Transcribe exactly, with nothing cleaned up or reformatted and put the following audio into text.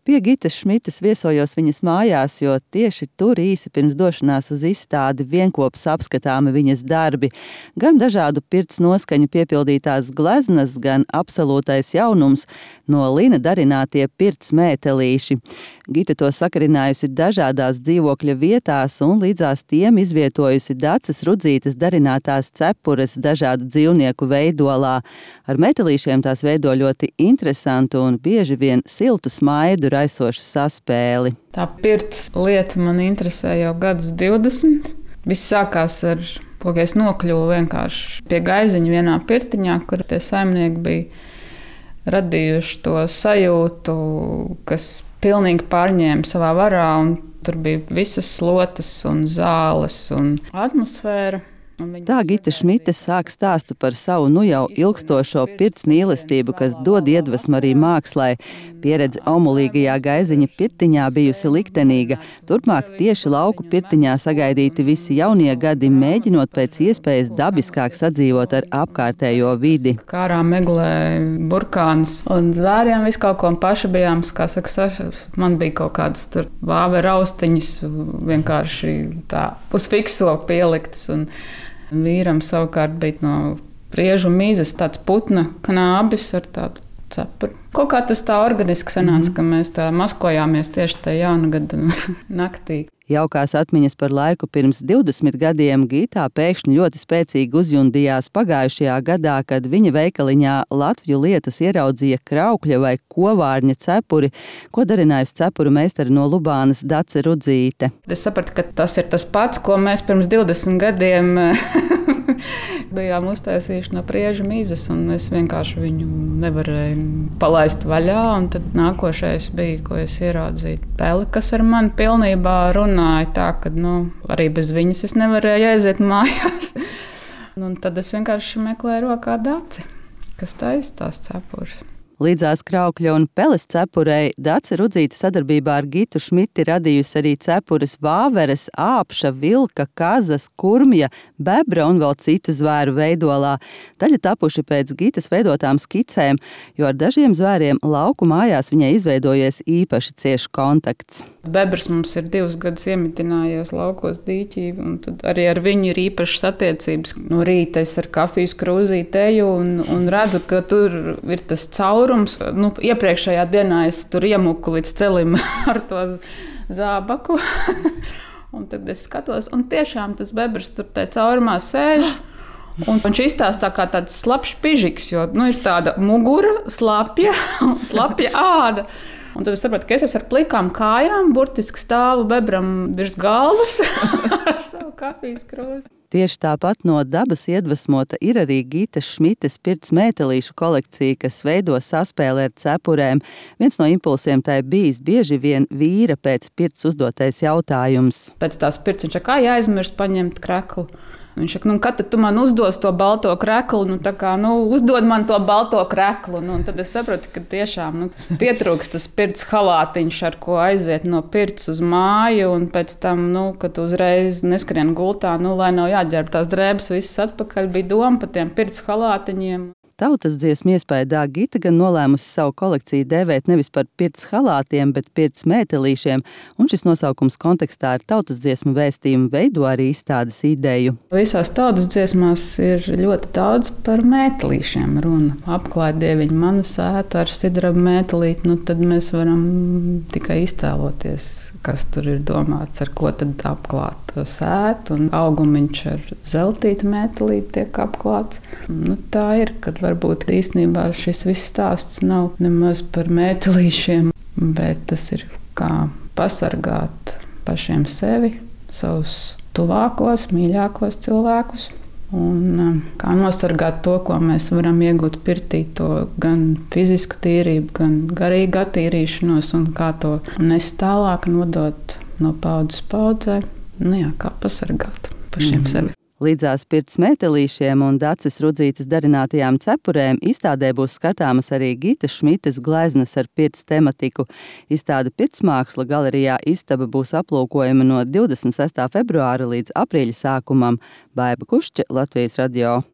Pie Gitas Šmitas viesojos viņas mājās, jo tieši tur īsi pirms došanās uz izstādi vienkops apskatāmi viņas darbi. Gan dažādu pirts noskaņu piepildītās gleznas, gan absolūtais jaunums no lina darinātie pirts mētelīši. Gita to sakarinājusi dažādās dzīvokļa vietās un līdzās tiem izvietojusi Daces Rudzītes darinātās cepures dažādu dzīvnieku veidolā. Ar metelīšiem tās veido ļoti interesantu un bieži vien siltu smaidu raisošu saspēli. Tā pirts lieta man interesē jau gadus divdesmit. Viss sākās ar to, ka es nokļuvu vienkārši pie gaiziņa vienā pirtiņā, kur tie saimnieki bija radījuši to sajūtu, kas pilnīgi pārņēma savā varā, un tur bija visas slotas un zāles un atmosfēra. Tā Gita Šmita sāk stāstu par savu nu jau ilgstošo pirts mīlestību, kas dod iedvesmu arī mākslai. Pieredze omulīgajā gaiziņa pirtiņā bijusi liktenīga. Turpmāk tieši lauku pirtiņā sagaidīti visi jaunie gadi, mēģinot pēc iespējas dabiskāk sadzīvot ar apkārtējo vidi. Kārā meglē burkānus un zvērjām visu kaut ko un paši bijām, kā saka, man bija kaut kādas tur vāve raustiņas vienkārši tā pusfikso pieliktas un vīram savukārt bija no priežu mīzes tāds putna knābis ar tādu cepuru. Kaut kā tas tā organiski sanāca, mm. ka mēs tā maskojāmies tieši tajā jauna gada naktī. Jaukās atmiņas par laiku pirms divdesmit gadiem Gitā pēkšņi ļoti spēcīgi uzjundījās pagājušajā gadā, kad viņa veikaliņā Latviju lietas ieraudzīja kraukļa vai kovārņa cepuri, ko darinājusi cepuru meistara no Lubānas Dace Rudzīte. Es sapratu, ka tas ir tas pats, ko mēs pirms divdesmit gadiem bijām uztaisījuši no priežu mīzes, un es vienkārši viņu nevarēju palaist vaļā, un tad nākošais bija, ko es ieraudzīju peli, kas ar mani pilnībā runāja tā, ka nu, arī bez viņas es nevarēju aiziet mājās. Un tad es vienkārši meklēju rokā Daci, kas taisa tās cepures. Līdzās kraukļa un peles cepurei Dace Rudzīte sadarbībā ar Gitu Šmiti radījusi arī cepures vāveres, āpša, vilka, kazas, kurmja, bebra un vēl citu zvēru veidolā. Daļa tapuši pēc Gitas veidotām skicēm, jo ar dažiem zvēriem lauku mājās viņai izveidojies īpaši ciešs kontakts. Bebrs mums ir divus gadus iemitinājies laukos dīķī, un tad arī ar viņu ir īpašas attiecības. No rīta es ar kafijas krūzīti eju un, un redzu, ka tur ir tas caurums. Nu, iepriekšējā dienā es tur iemuku līdz celim ar to zābaku. Un tad es skatos, un tiešām tas bebrs tur tajā caurumā sēž. Un viņš izstāsta kā tāds slapjš pižiks, jo nu, ir tāda mugura, slapja, slapja āda. Un tad es sapratu, ka es esmu ar plikām kājām, burtiski stāvu bebram virs galvas ar savu kafijas krūzi. Tieši tāpat no dabas iedvesmota ir arī Gitas Šmitas pirts mētelīšu kolekcija, kas veido saspēli ar cepurēm. Viens no impulsiem tai bijis bieži vien vīra pēc pirts uzdotais jautājums. Pēc tās pirts viņš kā jāaizmirst paņemt kreklu. Viņš saka, nu, kad tu man uzdos to balto kreklu, nu, tā kā, nu, uzdod man to balto kreklu. Nu, un tad es sapratu, ka tiešām nu, pietrūks tas pirts halātiņš, ar ko aiziet no pirts uz māju, un pēc tam, nu, kad uzreiz neskrien gultā, nu, lai nav jāģērb tās drēbes visas atpakaļ, bija doma par tiem pirts halātiņiem. Tautas dziesmu iespējā Gita gan nolēmusi savu kolekciju dēvēt nevis par pirts halātiem, bet pirts mētelīšiem, un šis nosaukums kontekstā ar tautas dziesmu vēstījumu veido arī izstādes ideju. Visās tautas dziesmās ir ļoti daudz par mētelīšiem runa. Apklāt dieviņu manu sētu ar sidrabu mētelīti, nu tad mēs varam tikai iztēloties, kas tur ir domāts, ar ko tad apklāt to sētu, un augumiņš ar zeltītu mētelīti tiek apklāts. Nu, tā ir, kad varbūt īstenībā šis viss stāsts nav nemaz par mētelīšiem, bet tas ir kā pasargāt pašiem sevi, savus tuvākos, mīļākos cilvēkus. Un kā nosargāt to, ko mēs varam iegūt pirtī, to gan fizisku tīrību, gan garīgu attīrīšanos, un kā to nest tālāk, nodot no paudzes paudzē. Nu jā, kā pasargāt pašiem mm-hmm. sevi. Līdzās pirts mētelīšiem un Daces Rudzītes darinātajām cepurēm izstādē būs skatāmas arī Gitas Šmitas gleznas ar pirts tematiku. Izstāde Pirtsmāksla galerijā Istaba būs aplūkojama no divdesmit sestā februāra līdz aprīļa sākumam. Baiba Kušķe, Latvijas radio.